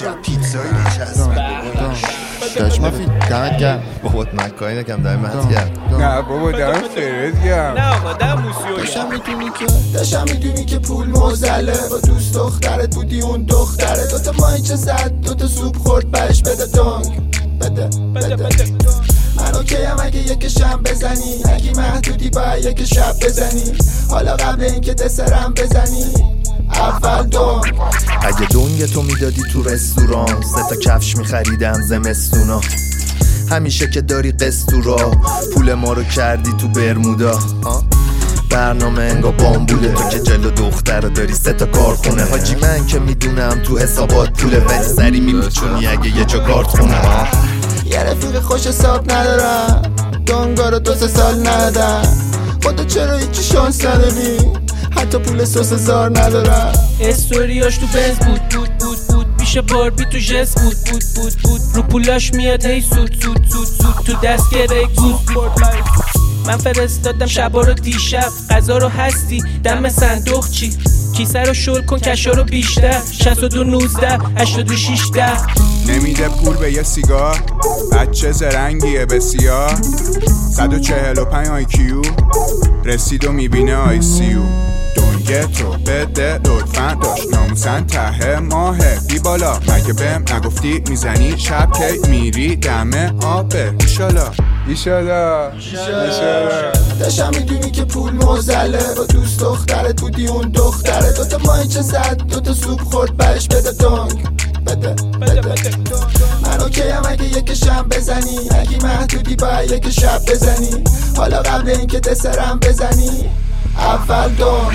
عجب پیتزایی نشسته داشت مفید دمت گرم. بابات مکایی نکم دای مهت گرم. نه بابا دارم فرد گرم. نه آقا در موسیو داشتم میدونی که پول موزله با دوست دخترت بودی اون دختره دوتا ماهیچه زد دوتا سوپ خورد بهش بده دانگ بده من اوکیم اگه یکشم بزنی اگه محدودی باید یک شب بزنی حالا قبل اینکه دسرم بزنی اول دانگ. اگه دنگ تو میدادی تو رستوران 3 تا کفش میخریدم زمستونا همیشه که داری قستورا پول ما رو کردی تو برمودا برنامه انگا بامبوله تو که جلو دختر داری 3 تا کارخونه حاجی من که میدونم تو حسابات پوله ولی سری میپیچونی اگه یه جا کارت خونه یه رفیق خوش حساب ندارم دانگا رو 2-3 سال ندادم خدا چرا هیچی شانس نداری حتی پول سس زار ندارم استوریاش تو بنز بود پیش باربی تو جس بود رو پولاش میاد هی سود تو دست گره گود من فرستادم شبا رو دیشب غذا رو هستی دم صندوق چی کیسه رو شل کن کشا رو بیشتر 62 19 86 10 نمیده پول به یه سیگار بچه زرنگیه بسیار 145 IQ رسید و میبینه ICU دنگه تو بده لطفا داشت ناموسن ته ماهه بی بالا مگه بهم نگفتی میزنی شب که میری دم آبه ایشالا داشتم میدونی که پول موزله با دوست دخترت بودی اون دختره دوتا ماهیچه زد دوتا سوپ خورد بهش بده دانگ بده من اوکیم اگه یکشم بزنی اگه محدودی باید یک شب بزنی حالا قبل اینکه دسرم بزنی اول دانگ.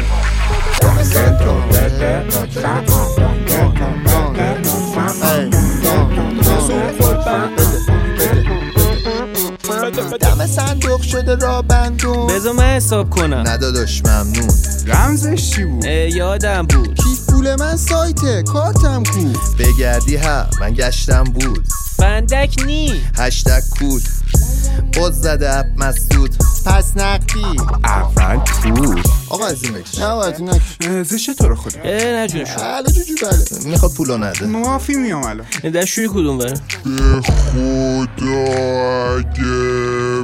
دم صندوق شده را بندون بذار من حساب کنم نداداش ممنون رمزش چی بود؟ یادم بود کیف پول من سایته کارتم کو بگردی ها من گشتم بود فندک نی هشتگ کود باز زده اپ مسدود پس نقدی اول پول آقا از این بکش نه باید نکش زشه تو رو خدا نه جون شد بله جوجو بله میخواد پولو نده معافی میام الان دستشوی کدوم بره خدا اگه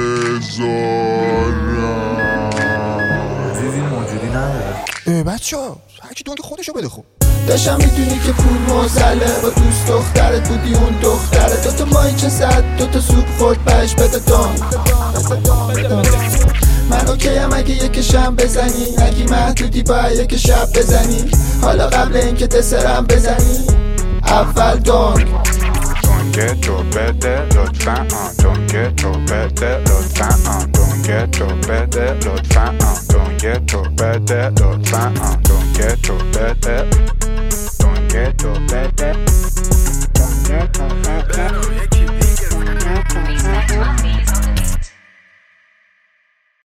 بذارم عزیزی موجودی نداره بچه ها هرکی دونک خودشو بده خوب داشتم میدونی که پول موزله با دوست دخترت بودی اون دختره دوتا ماهیچه زد دوتا سوپ خورد بهش بده دانگ من اوکیم اگه یکشم بزنی اگه محدودی باید یک شب بزنی حالا قبل اینکه دسرم بزنی اول دانگ. دونگه تو بده لطفا دونگه تو بده لطفا دونگه تو بده لطفا دونگه تو بده لطفا دونگه تو بده دونگه تو بده